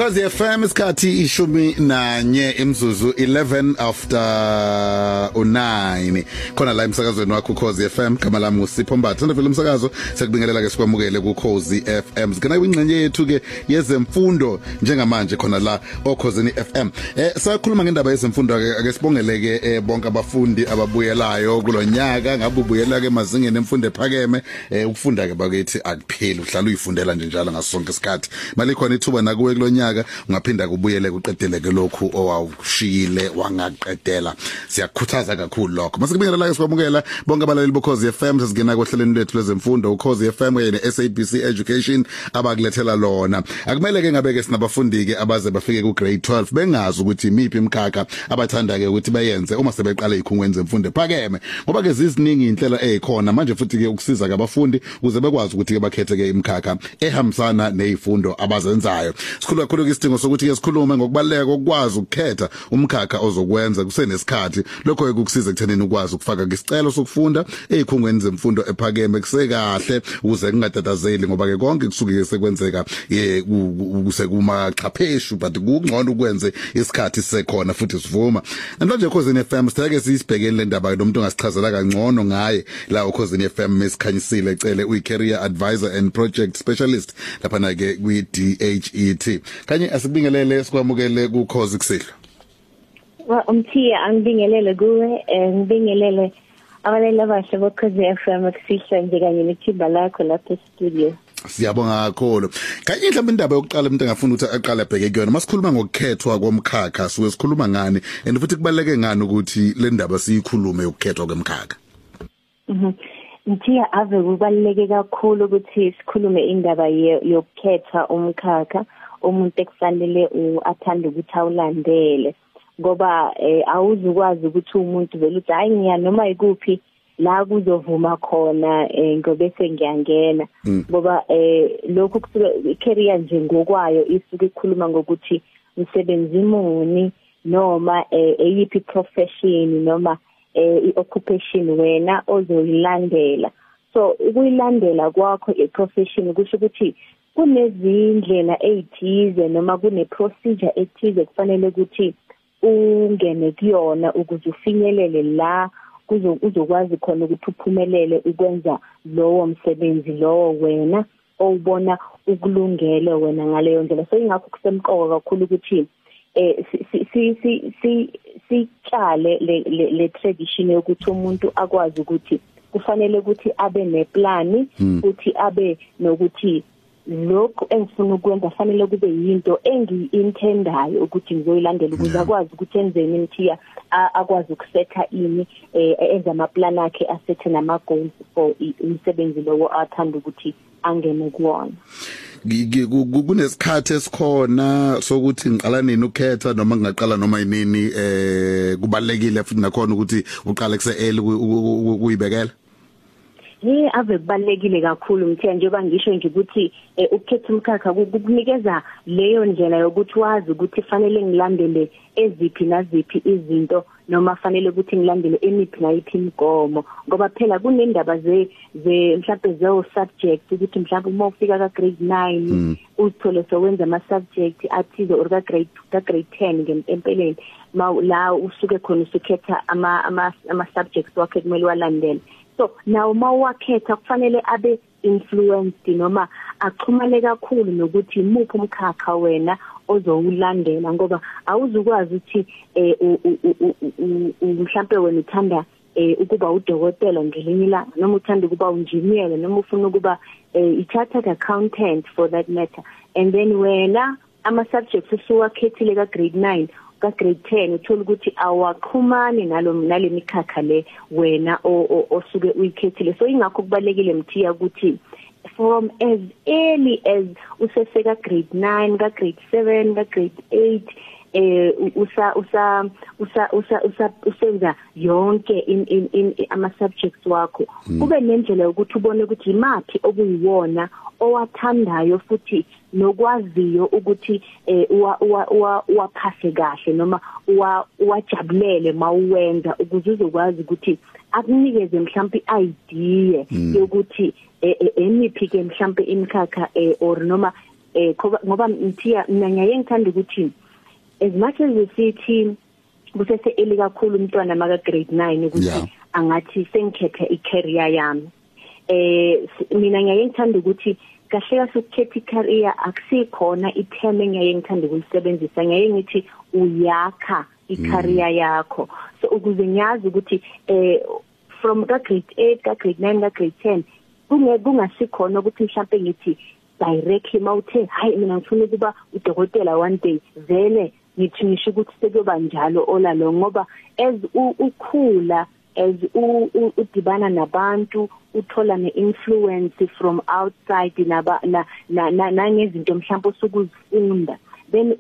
Ukhozi FM isikhathi ishumi nanye imzuzu 11 after 9 khona la emsakazweni wakho Ukhozi FM kama lami uSipho Mbatha ndivela umsakazo sekubingelela ke sikwamukele kuKhozi FM sikena ingcenye yethu ke yezemfundo njengamanje khona la okhozini FM sakhuluma ngendaba yezemfundo ake sibongeleke bonke abafundi ababuyelayo kulonyaka ngabe ubuyela ke emazingeni emfundo ephakeme ukufunda ke bakithi akupheli uhlala uyifundela nje njalo ngasonke isikhathi mali khona ithuba nakuwe kulonyaka ungaphinda kubuyele kuqedeleke lokhu owawushiyile wangaqedela siyakukhuthaza kakhulu lokho masikubingelela ke sikwamukela bonke abalaleli boKhozi FM sesingena kohlelweni lwethu lwezemfundo uKhozi FM kanye neSABC Education abakulethela lona akumele ke ngabe ke sinabafundi ke abaze bafike ku grade 12 bengazi ukuthi imiphi imkhakha abathanda ke ukuthi bayenze uma sebeqala ikhungweni zemfundo ephakeme ngoba ke ziziningi indlela ezikhona manje futhi ke ukusiza kabafundi ukuze bekwazi ukuthi ke bakhethe ke imkhakha ehambisana nezifundo abazenzayo sikhulu kakhulu ke isidingo sokuthi ke sikhulume ngokubaleka kokwazi ukukhetha umkhakha ozokwenza kusenesikhathi lokho ekukusiza ekuthenini ukwazi ukufaka isicelo sokufunda ezikhungweni zemfundo ephakeme kusekahle ukuze kungatatazeli ngoba ke konke kusuke sekwenzeka kusekuma chapheshi but kungcono ukwenze isikhathi sisekhona futhi sivuma namhlanje Ukhozini FM sitheke sisibhekele le ndaba nomuntu ongasichazela kangcono ngaye la Ukhozini FM mesikhanyisile ecele uyi-career advisor and project specialist lapha na ke kwi-DHET kanye asibingelele sikwamukele kuKhozi kusihlwa Umthiya angibingelele kuwe ngibingelele abalaleli abasha boKhozi FM kusihlwa nje kanye nethimba lakho lapha e-studio Siyabonga kakhulu. Kanye mhlawumbe indaba yokuqala umuntu angafuna ukuthi aqale abheke kuyona. Masikhuluma ngokukhethwa komkhakha, suke sikhuluma ngani and futhi kubaleke ngani ukuthi le ndaba siyikhulume yokukhethwa kwemkhakha. Mthiya ave kubaleke kakhulu ukuthi sikhulume indaba yokukhethwa umkhakha umuntu ekufanele athande ukuthi awulandele ngoba awuzukwazi ukuthi umuntu vele uthi hayi ngiya noma ikuphi la kuzovuma khona ngobese ngiyangena ngoba lokho kusuke career nje ngokwayo isuke ikhuluma ngokuthi umsebenzi muni noma eyiphi profession noma i-occupation wena ozoyilandela so ukuyilandela kwakho i-profession kusho ukuthi kunezindlela ezithize noma kune-procedure ethize kufanele ukuthi ungene kuyona ukuze ufinyelele la uzokwazi khona ukuthi uphumelele ukwenza lowo msebenzi lowo wena owubona ukulungele wena ngaleyo ndlela so ingakho kusemqoka kakhulu ukuthi sitshale le tradition yokuthi umuntu akwazi ukuthi kufanele ukuthi abe neplan ukuthi abe nokuthi lokho engifuna ukwenza fanele kube yinto engiinthendayo ukuthi ngizoyilandela ukuze akwazi ukuthi enzeni Mthiya akwazi ukusetha ini enza amaplan akhe asethe nama goals for umsebenzi lowo athanda ukuthi angene kuwona kunesikhathi esikhona sokuthi ngiqala nini ukhetha noma ngaqala noma yinini kubalekile futhi nakhona ukuthi uqale kuse-early ukuyibekela ave kubalekile kakhulu Mthiya njengoba ngisho nje ukuthi ukukhetha umkhakha kukunikeza leyo ndlela yokuthi wazi ukuthi fanele ngilandele eziphi naziphi izinto noma fanele ukuthi ngilandele emiphi nayiphi imigomo ngoba phela kunendaba ze mhlawumbe zewo subject ukuthi mhlawumbe uma ufika ka grade 9 uthole sowenza ama subject athize or ka grade 10 ngempeleni la usuke khona usukhetha ama subjects wakhe kumele walandele so now mawakhetha kufanele abe influenced noma axhumane kakhulu nokuthi imuphi umkhakha wena ozowulandela ngoba awuzukwazi ukuthi mhlambe wena uthanda ukuba udokotela ngelinye ilanga noma uthanda ukuba unjiniyela noma ufuna ukuba i-chartered accountant for that matter and then wena ama subjects usuwakhethile ka grade 9 ka grade 10 uthola ukuthi awaqhumani nale mikhakha le wena osuke uyikhethile so ingakho kubalekile Mthiya ukuthi from as early as useseka grade 9 ka grade 7 ka grade 8 usenza yonke in ama subjects wakho kube nendlela ukuthi ubone ukuthi imathi okuyiwona owathandayo futhi nokwaziyo ukuthi waphase kahle noma wajabulele mawuwenza ukuze uzokwazi ukuthi akunikeze mhlawumbe idea yokuthi emiphi ke mhlawumbe imikhakha or noma ngoba Mthiya mina ngiyaye ngithanda ukuthi as much as sithi kusese eli kakhulu umntwana maka grade 9 ukuthi angathi sengikhetha i-career yami mina ngiyaye ngithanda ukuthi kahle ukukhetha i-career akusikhona i-term engiyaye ngithanda ukuyisebenzisa ngiyaye ngithi uyakha i-career yakho so ukuze ngiyazi ukuthi from grade 8 ka grade 9 ka grade 10 kungasikhona ukuthi mhlawumbe ngithi directly mawuthe hayi mina ngifuna ukuba udokotela one day vele ngithi ngisho ukuthi sekuyoba njalo olalo ngoba as ukhula as udibana nabantu uthola ne-influence from outside nangezinto mhlawumbe osukuzifunda then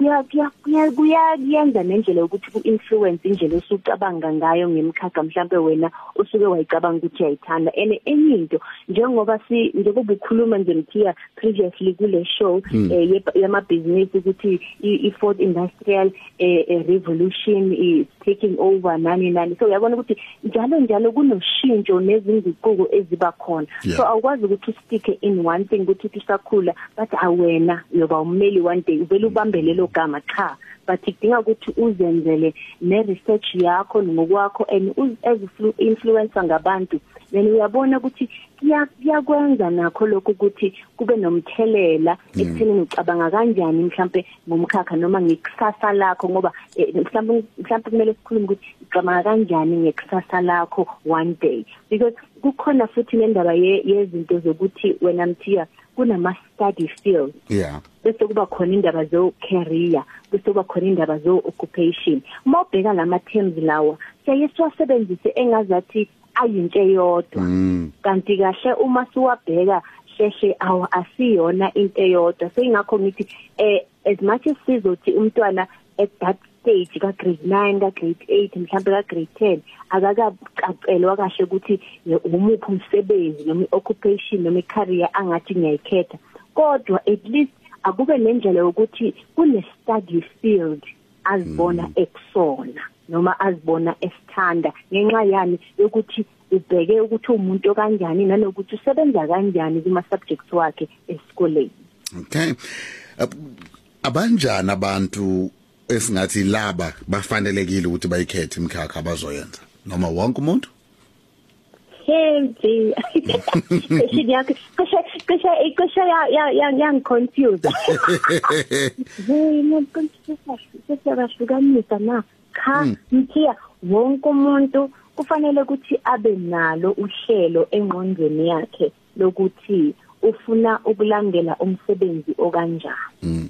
kuyenza nendlela yokuthi ku-influence indlela osucabanga ngayo ngemkhakha mhlawumbe wena usuke wayicabanga ukuthi uyayithanda and enye into njengoba njengoba ukhuluma nje Mthiya previously kule show yamabhizinisi ukuthi i-fourth industrial revolution is taking over nani so uyabona ukuthi njalo kunoshintsho nezinguquko eziba khona so awukwazi ukuthi usticke in one thing ukuthi usakhula but awena uyoba ummeli one day ubambele lo gama cha but kudinga ukuthi uzenzele ne-research yakho ngokwakho and influence ngabantu then uyabona ukuthi kuyakwenza nakho lokho ukuthi kube nomthelela ekutheni ucabanga kanjani mhlambe ngomkhakha noma ngekusasa lakho ngoba mhlambe kumele sikhulume ukuthi ucabanga kanjani ngekusasa lakho one day because kukhona futhi nendaba yezinto zokuthi wena Mthiya kunama-study field bese kuba khona indaba zo-career bese kuba khona indaba zo-occupation mawubheka lama-terms lawa siyaye siwasebenzise engazathi ayinto eyodwa kanti kahle uma siwabheka sheshe asiyona into eyodwa so ingakho ngithi as much as sizothi umntwana at that stage ka grade 9 ka grade 8 mhlawumbe ka grade 10 akakacacelwa kahle ukuthi umuphi umsebenzi noma occupation noma career angathi ngiyayikhetha kodwa at least akube nendlela yokuthi kune study field azibona ekusona noma azibona esithanda ngenxa yani yokuthi ubheke ukuthi umuntu kanjani nanokuthi usebenza kanjani kuma subjects wakhe esikoleni. Okay. Abanjani abantu esingathi laba bafanelekile ukuthi bayikhethe imkhakha abazoyenza noma wonke umuntu? Hey, kusha ya confused. Sesiyabahlukanisa na cha Mthiya wonke umuntu kufanele ukuthi abe nalo uhlelo engqondweni yakhe lokuthi ufuna ukulandela umsebenzi okanjani.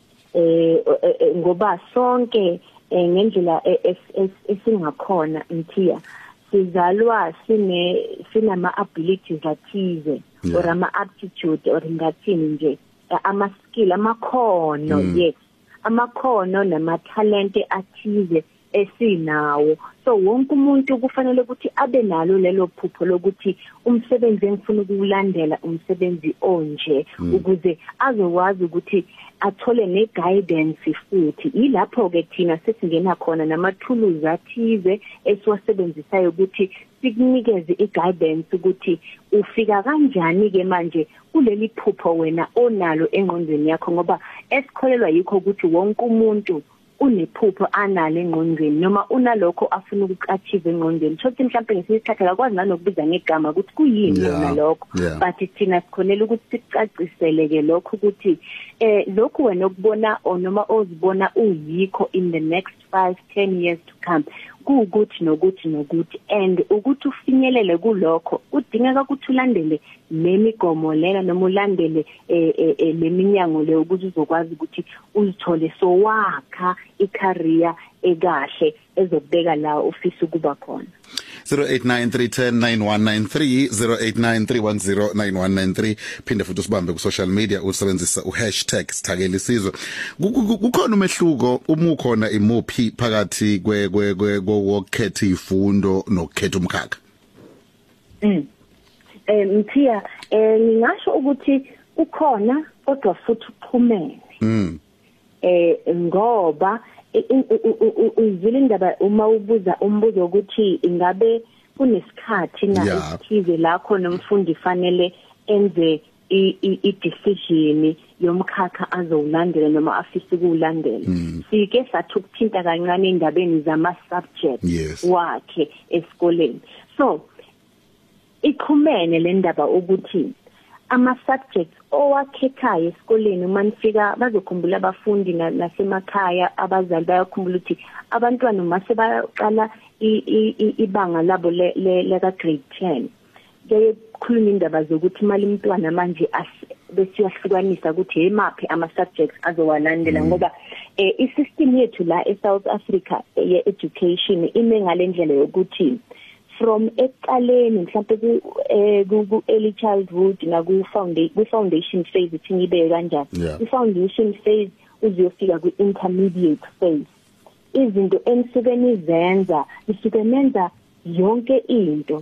Ngoba sonke ngendlela esingakhona Mthiya sizalwa sinama abilities athize or ama aptitude or ngathini nje ama skill amakhono yes amakhono nama talent athize esinawo so wonke umuntu kufanele ukuthi abe nalo lelo phupho lokuthi umsebenzi engifuna ukulandela umsebenzi onje ukuze azokwazi ukuthi athole ne guidance futhi ilapho ke thina sesingena khona nama tools athize esiwasebenzisayo ukuthi sikunikeze i-guidance ukuthi ufika kanjani ke manje kuleli phupho wena onalo engqondweni yakho ngoba esikholelwa yikho ukuthi wonke umuntu unephupho analo engqondweni noma unalokho afuna ukuachieve engqondweni sothi mhlawumbe ngesikhathi akwazi nanokubiza ngegama ukuthi kuyini yona lokho but thina sikhonela ukuthi sicacisele ke lokho ukuthi lokho wena okubona noma ozibona uyikho in the next 5-10 years to come kuukuthi nokuthi and ukuthi ufinyelele kulokho udingeka ukuthi ulandele nemigomo lena noma ulandele leminyango le ukuthi uzokwazi ukuthi uzithole sowakha i-career ekahle ezobeka la office ukuba khona 0893109193 0893109193 phinde futhi usibambe ku social media usebenzisa #sithakela isizwe kukhona umehluko uma ukhona imuphi phakathi kwokhetha izifundo nokukhetha umkhakha Mthiya ngingasho ukuthi ukhona kodwa futhi uphumele ngoba uzile indaba uma ubuza umbuzo ukuthi ingabe kunesikhathi na isithize la khona umfundi fanele enze i-decision yomkhakha azowulandela noma afisa ukulandela sike sathi ukuthinta kancane indabeni zama subjects wakhe esikoleni so ikhumene le ndaba ukuthi ama subjects owakhethayo esikoleni uma nifika bazokhumbula abafundi nasemakhaya abazali bayakhumbula ukuthi abantwana mase bayaqala ibanga labo le ka grade 10 kukhuluma indaba zokuthi imali umntwana manje bese uyahlukanisa ukuthi emaphi ama subjects azowalandela ngoba i-system yethu la eSouth Africa ye-education ime ngalendlela yokuthi from eqaleni mhlawumbe ku early childhood na ku foundation phase ithingibe kanjani i-foundation phase uzofika ku intermediate phase izinto emsukeni zenza isukemenza yonke into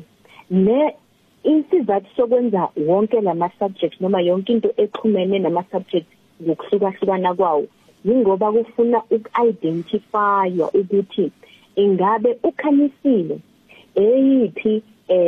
isizathu sokwenza wonke lama subjects noma yonke into exhumene nama subjects ngokuhlukahlukana kwawo ingoba kufuna uku-identify ukuthi ingabe ukhalisile eyiphi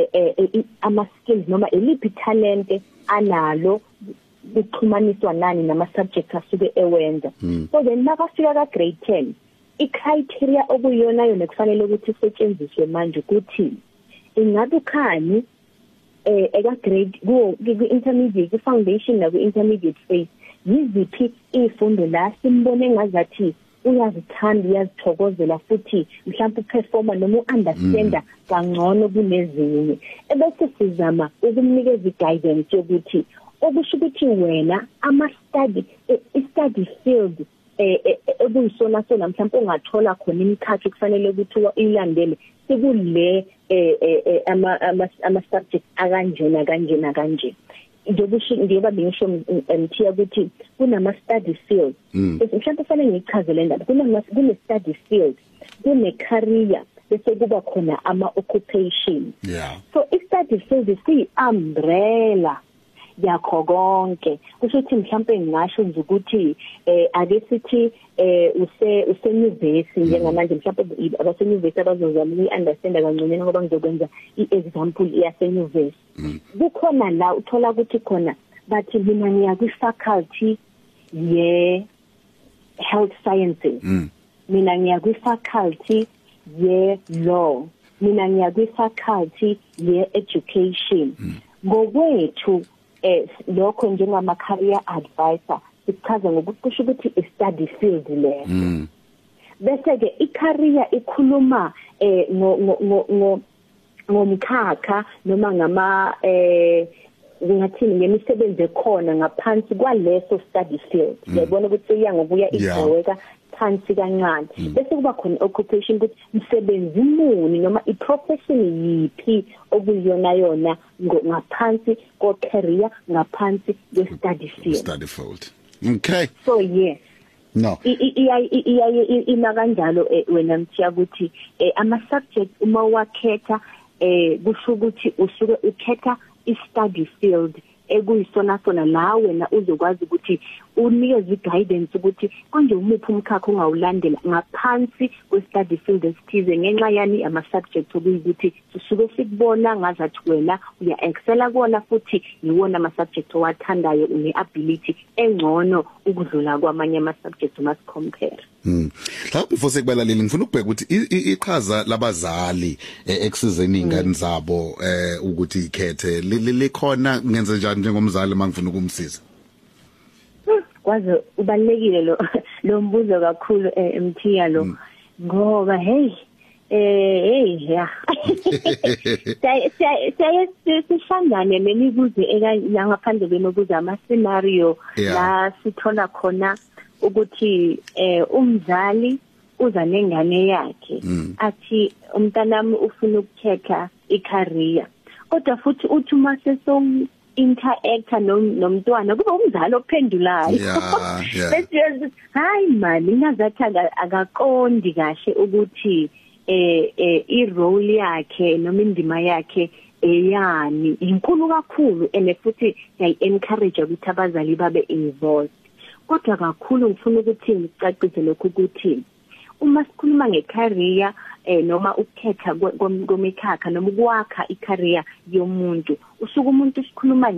ama skills noma eliphi talent analo ukuxhumaniswa nani nama subjects asuke ewenza so then nakafika ka grade 10 i-criteria okuyona yona kufanele ukuthi isetshenziswe manje ukuthi ingabe ukhani eka grade ku intermediate foundation na ku intermediate phase yiziphi izifundo la simbone ngazathi uyazithanda uyazithokozela futhi mhlawumbe uperforma noma uunderstanda kangcono kunezinye ebese sizama ukumnikeza guidance yokuthi okusho ukuthi wena ama study field ebuyisona sona mhlawumbe ungathola khona imikhathi kufanele ukuthi ilandele sekule ama subject akanjena kanje njengoba bengisho mthiya ukuthi kunama study field mhlawumbe kufanele ngichazele ndaba kune study field kune career bese kuba khona ama occupation so i-study field is umbrella yakho konke kusho ukuthi mhlawumbe ngisho nje ukuthi ake sithi use university njengamanje mhlawumbe abase university abazozama ukunderstand kangcono ngoba ngizokwenza i-example yase university kukhona la uthola ukuthi khona bathi mina ngiya kwi faculty ye health sciences mina ngiya kwi faculty ye law mina ngiya kwi faculty ye education ngokwethu lokho njengama career advisor sichaza ngokuqisha ukuthi i-study field le bese ke i-career ikhuluma ngomkhakha noma ngama ngathini ngemisebenzi ekhona ngaphansi kwaleso study field uyabona ukuthi iya ngokuya igcweka phansi kancane bese kuba khona occupation ukuthi umsebenzi muni noma i-profession yipi okuyona yona ngaphansi ko career ngaphansi kwe-study field okay so yes no ina kanjalo wena mthiya ukuthi ama subject uma wakhetha kusho ukuthi usuke ukhetha i-study field ekuyisona sona la wena uzokwazi ukuthi unikeze guidance ukuthi konje umuphi umkhakha ongawulandela ngaphansi kwe-study field esithize ngenxa yani ama subjects okuyithi sisuke sikubona ngazathi wena uya excela kuona futhi yiwona ama subjects owathandayo une ability engcono ukudlula kwamanye ama subjects uma compare la before sekubalaleli ngifuna ukubheka ukuthi iqhaza labazali ekusizeni ingane zabo ukuthi ikhethe likhona ngenze njani njengomzali mangifuna ukumsiza kwaze ubalekile lo mbuzo kakhulu emthiya lo ngoba hey ya sihlangane nemibuzo ngaphandle kwemibuzo ama scenario la sithola khona ukuthi umzali uza nengane yakhe athi umntanami ufuna ukukhetha i-career kodwa futhi uthi uma interactor nomntwana kube umzali ophendulayo bese hayi mali ngazathi akaqondi kahle ukuthi i-role yakhe noma indima yakhe eyani inkulu kakhulu ene futhi encourage ukuthi abazali babe involved kodwa kakhulu ngifuna ukuthi ngicacise lokho ukuthi uma sikhuluma ngecareer noma ukukhetha kwemikhakha noma ukwakha i-career yomuntu usuku umuntu sikhuluma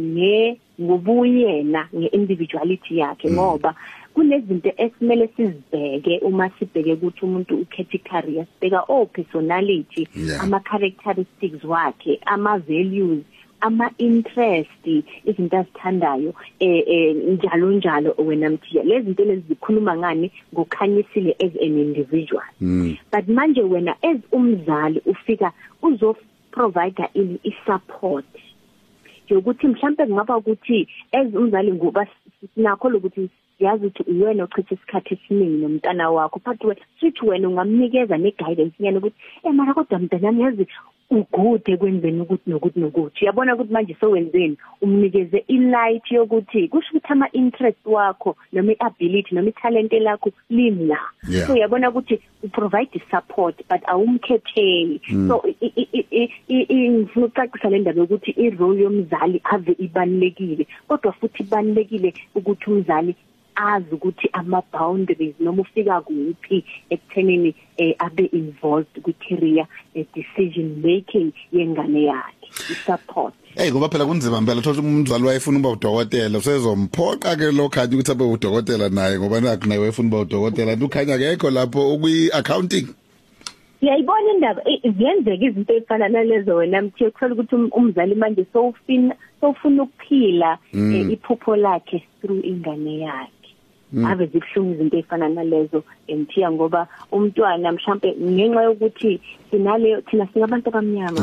ngobuyena nge-individuality yakhe ngoba kunezinto esimele sizibheke uma sibheke ukuthi umuntu ukhetha i-career sibheka personality ama-characteristics wakhe ama-values ama-interest izinto azithandayo njalo njalo wena Mthiya lezi zinto lezi zikhuluma ngani ngokhanyisile as an individual but manje wena as umzali ufika uzoprovide i-support yokuthi mhlambe kungaba ukuthi as umzali ngoba sinakho ukuthi yazi ukuthi uwena ochitha isikhathi esiningi nomntana wakho but wena ungamnikeza ne-guidance nyana ukuthi mara kodwa mntanami yazi ugude kwenzeni ukuthi nokuthi uyabona ukuthi manje sowenzeni umnikeze i-light yokuthi kusho ukuthi ama-interest wakho noma i-ability noma i-talent lakho limla so uyabona ukuthi uprovide support but awumkhetheli so ngifuna ukucacisa le ndaba yokuthi i-role yomzali ave ibalulekile kodwa futhi ibalulekile ukuthi umzali azi ukuthi ama-boundaries noma ufika kuphi ekuthenini abe involved kwi-career decision making yengane yakhe i-support. Ngoba phela kunzima impela thola umzali wayefuna ukuba udokotela usezomphoqa ke lo khanya ukuthi abe udokotela naye ngoba nakho naye wayefuna ukuba udokotela ukhanya akekho lapho ukwi-accounting. Yayibona indaba ziyenzeka izinto ezifana nalezo wena Mthiya kuthola ukuthi umzali manje sowufuna ukuphila iphupho lakhe through ingane yakhe. Ave zibhlungu izinto ezifana nalezo Mthiya ngoba umntwana mhlambe ngenxa yokuthi thina singabantu abamnyama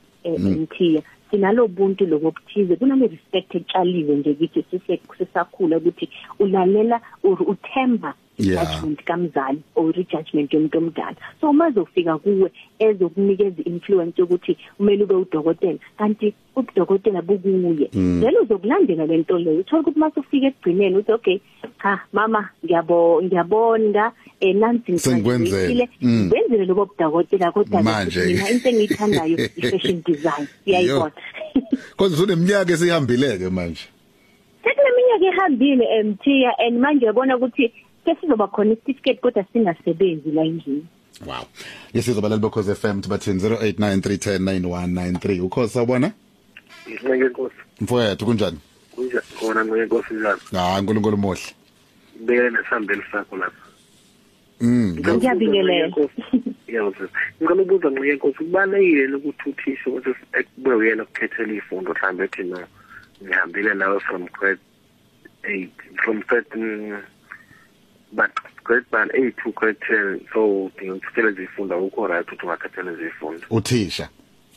Mthiya sinalo buntu lokuthize kunale respect etshaliwe nje kithi sisakhula ukuthi ulalela uthemba judgment kamzali or judgment yomuntu omdala so uma uzofika kuwe ezokunikeza influence ukuthi umele ube udokotela kanti udokotela bukuye vele uzokulandela lento leyo uthola ukuthi mase ufika egcineni uthi okay mama ngiyabonga nansi sengikwenzele wenzele lobo budokotela kodwa mina into engiyithandayo i-fashion design siyayibona kodwa uneminyaka esihambileke manje sekuneminyaka ehambile Mthiya and manje yabona ukuthi sizoba khona certificate kodwa singasebenzi la endlini. Wow. Yesizobalala bokhoze FM tubathini 0893109193 ukhosi sawubona? Ngeke Nkosi. Mfowethu kunjani? Kunjani khona Nkosi njani? Nkulunkulu mohle. Beke nesambeli sakho lapha. Ngiyabingelela. Yebo. Ngicela ukubuza Nkosi kubalekile ukuthi uthisha ukuthi kube uyena ukukhethela ifundo mhlambe ethi no ngihambile nawe from grade 8 from certain but grade 8 to grade 10 so ngicela izifunda ukho right ukuthi ungakhathele izifunda uthisha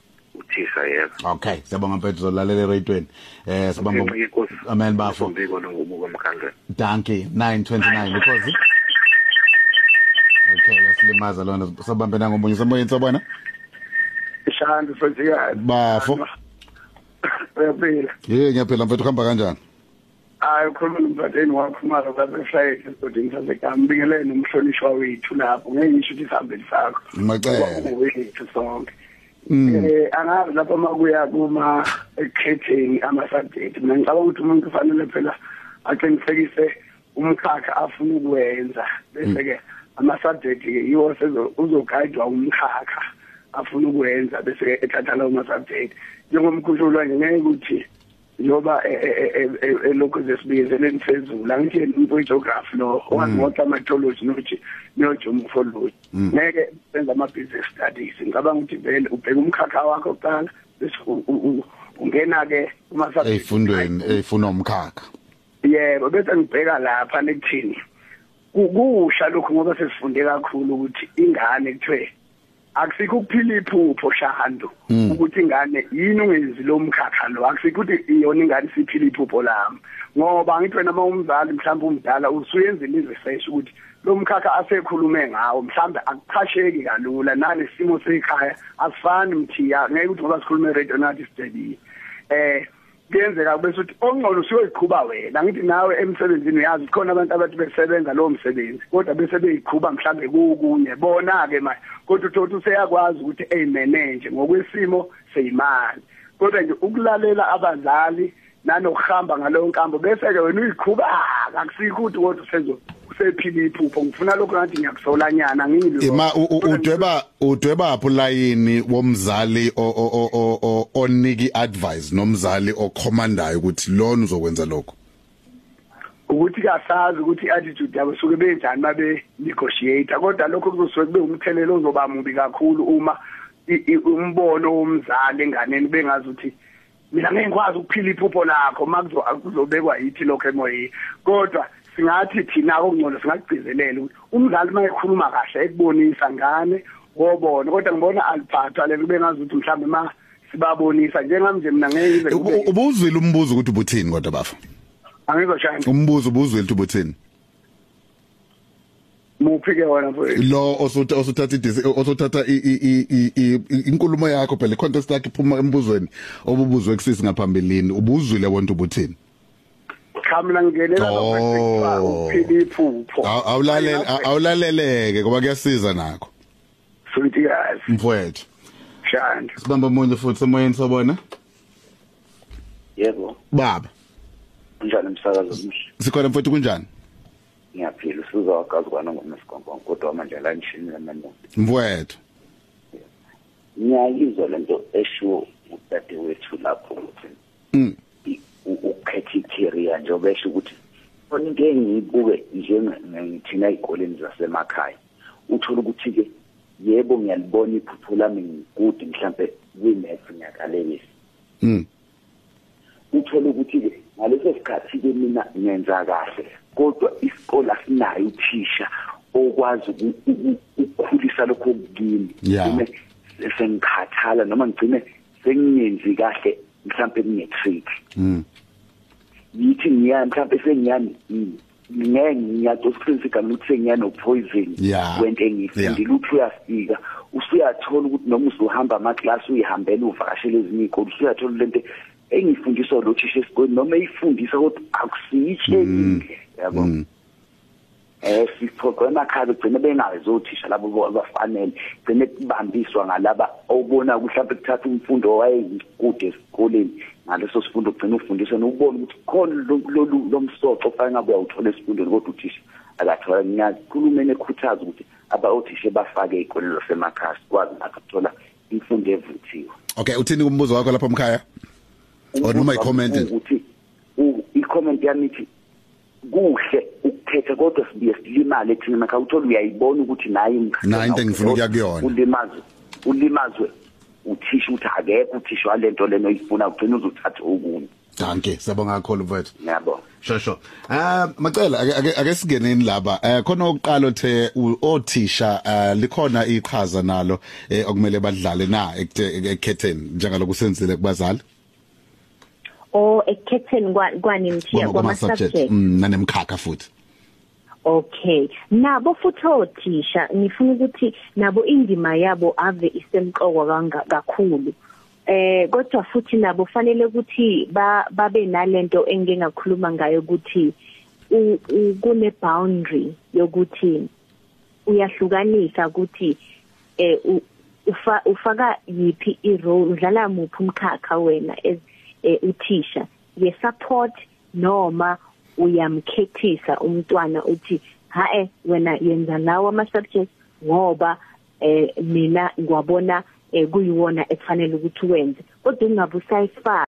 yebo okay siyabonga mfethu zolalela eradweni sibamba amen bafo mbiko ngobuka emkhandleni danke 929 because okay yasilimaza lona sabambe nangomunye semoyeni sabona ishandi futhi bafo uyaphila ngiyaphila mfethu kuhamba kanjani ukhuluma nomfadeni wakho mara babeflight kodwa ngizabekambingelele nomhlonishwa wethu lapho ngeke ngisho ukuthi isihambeli sakho ngicela wethu sonke angazi lapha makuya kuma ekhetheni ama-subject mina ngicabanga ukuthi umuntu ufanele phela aqinisekise umkhakha afuna ukwenza bese-ke ama-subject-ke yiwo uzogayidwa umkhakha afuna ukwenza bese-ke ethatha lawo ma-subject njengomkhushulo nje ngeke ukuthi njoba lokho zesibize lenisezulu angithi umuntu wegeography lo owazi-climatology no-geomorphology ngeke senza ama-business studies ngicabanga ukuthi vele ubheka umkhakha wakho kuqala bese ungena-ke ey'fundweni ey'funa umkhakha yebo bese ngibheka lapha nekuthini kusha lokhu ngoba sesifunde kakhulu ukuthi ingane kuthiwe akusikho ukuphila iphupho shahando ukuthi ingane yini ungenzi lo mkhakha lo akusikho ukuthi iyona ingane siphila iphupho lami ngoba ngithi wena uma umzali mhlawumbe umdala usuyenza research ukuthi lo mkhakha asekhulume ngawo mhlawumbe akuchasheki kalula nalesimo sekhaya asifani Mthiya ngeke ukuthi ngoba sikhuluma radio nathi study kuyenzeka bese uthi ongcono usiyoyiqhuba wena ngithi nawe emsebenzini uyazi khona abantu abathi besebenza lo msebenzi kodwa bese beyiqhuba mhlambe kukunye bona ke manje kodwa uthothi useyakwazi ukuthi eyimanage ngokwesimo seyimali kodwa nje ukulalela abazali nanokuhamba ngaloyo nkambo bese ke wena uyiqhuba akusikho ukuthi kodwa usephila iphupho ngifuna lokho ngathi ngiyakusolanyana ngili ima udweba apho layini womzali oniki advice nomzali okhomandayo ukuthi lona uzokwenza lokho ukuthi kasazi ukuthi attitude yabo suke benjani mabe negotiate kodwa lokho kuzosuke kube umthelelo ozoba mubi kakhulu uma umbono womzali enganeni bengazi ukuthi mina ngeke ngikwazi ukuphila iphupho lakho makuzobekwa yithi lokho emoyeni kodwa singathi thina okungcono singagcizelela ukuthi umzali mayekhuluma kahle ekubonisa ngane wobona kodwa ngibona aliphathwa le kube ngazi ukuthi mhlambe ma sibabonisa njengami nje mina ngeke ngize ubuzwile umbuzo ukuthi ubuthini kodwa bafa angizoshaya umbuzo ubuzwile ukuthi ubuthini muphike wena mfowethu lo osuthatha inkulumo yakho phela icontest yakhe iphuma embuzweni obubuzwe kusisi ngaphambilini ubuzwile wonke ubuthini mina ngingelela ukuphila iphupho awulaleleke ngoba kuyasiza nakho futhi yazi mfowethu shanda sibamba umuntu futhi semoyeni sobona yebo baba kunjani umsakazo omuhle sikhona mfowethu kunjani ngiyaphila usuza wakazwana ngomasikonko kodwa manje la ngishini lamanyoni mfowethu ngiyayizwa lento esho udade wethu lapho ukuthi ukhetha career njengoba esho ukuthi khona into engiyibuke njengithina ezikoleni zasemakhaya uthola ukuthi ke yebo ngiyalibona iphupho lami ngikude mhlambe kwi-maths ngiyakalelisa uthola ukuthi ke ngaleso sikhathi ke mina ngenza kahle kodwa isikole asinayo uthisha okwazi ukukhulisa lokho kimi sengikhathala noma ngicine sengingenzi kahle mhlambe nge-trick yithi mhlambe sengiyani ngiyaqosisa igama ukuthi sengiyano poison wento engiyifundile uthi uyafika usuyathola ukuthi noma usuhamba amaklasi uyihambela uvakashela ezinye izikole usuyathola lento engifundiswa lo thisha esikoleni noma eyifundisa ukuthi akusiyitshekile yabo siphogwema khaya ugcine bengazothisha labo abafanele ugcine kubambiswa ngalaba obona mhlawumbe kuthatha umfundo wayekude esikoleni ngaleso sifundo ugcine ufundiswa nokubona ukuthi khona lomsoco ofanele ngabe uyawuthola esifundweni kodwa uthisha akathola ngiyakhuluma ekhuthaza ukuthi abaothisha bafake izikolelo zasemakhaya kwazi ukuthola imfundo evuthiwe okay uthini kumbuzo wakho lapha emkhaya noma i-comment ukuthi i-comment yami ithi kuhle ukukhetha kodwa sibiye silimale thina maka uthola uyayibona ukuthi nayi into engifuna ukuya kuyona ulimazwe uthisha uthi akekho uthisha walento leno oyifuna ugcina uzothatha okunye danke siyabonga kakhulu mfowethu yabo sho macela ake singeneni laba khona oqala othe othisha likhona iqhaza nalo okumele badlale na ekukhetheni njengaloku senzile kubazali ekukhetheni kwani mthiya kwama subject nanemkhakha futhi okay nabo futhi othisha ngifuna ukuthi nabo indima yabo ave isemqoko kakhulu kodwa futhi nabo fanele ukuthi babe nalento engingakhuluma ngayo ukuthi kune boundary yokuthi uyahlukanisa ukuthi ufaka yipi irole udlala muphi umkhakha wena uthisha ye support noma uyamkhethisa umntwana uthi wena yenza lawo ama subjects ngoba mina ngwabona kuyiwona ekufanele ukuthi wenze kodwa ungabe usayifaka